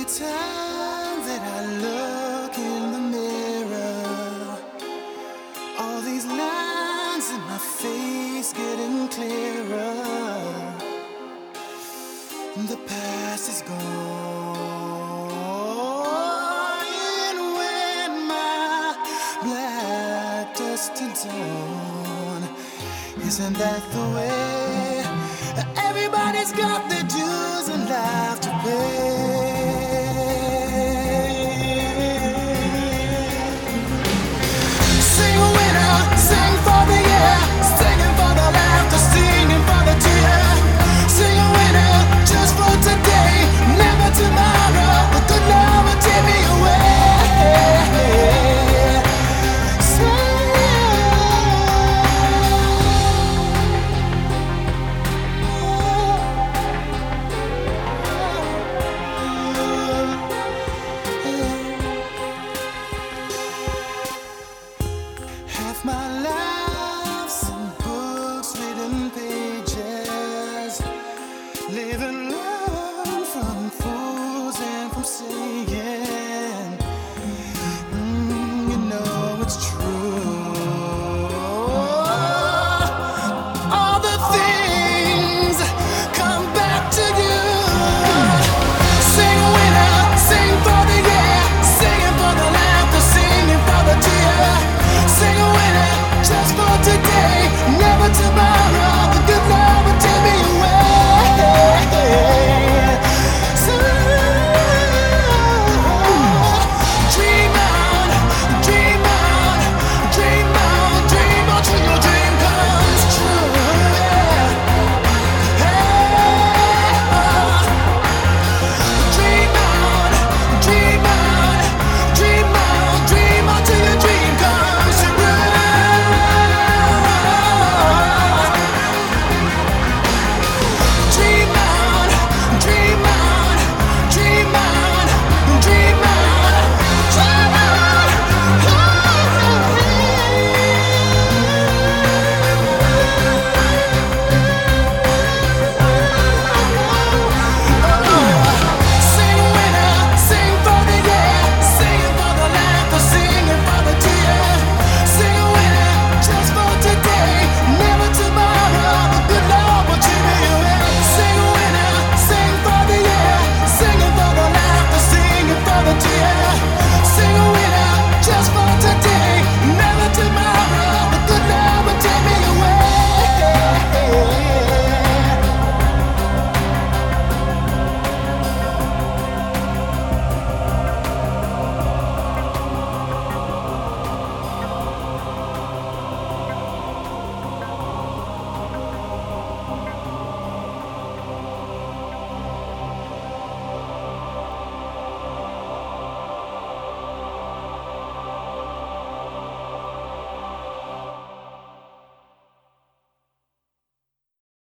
time that I look in the mirror, all these lines in my face getting clearer. The past is gone, and when my black dust is on, isn't that the way? Everybody's got their dues in life to pay.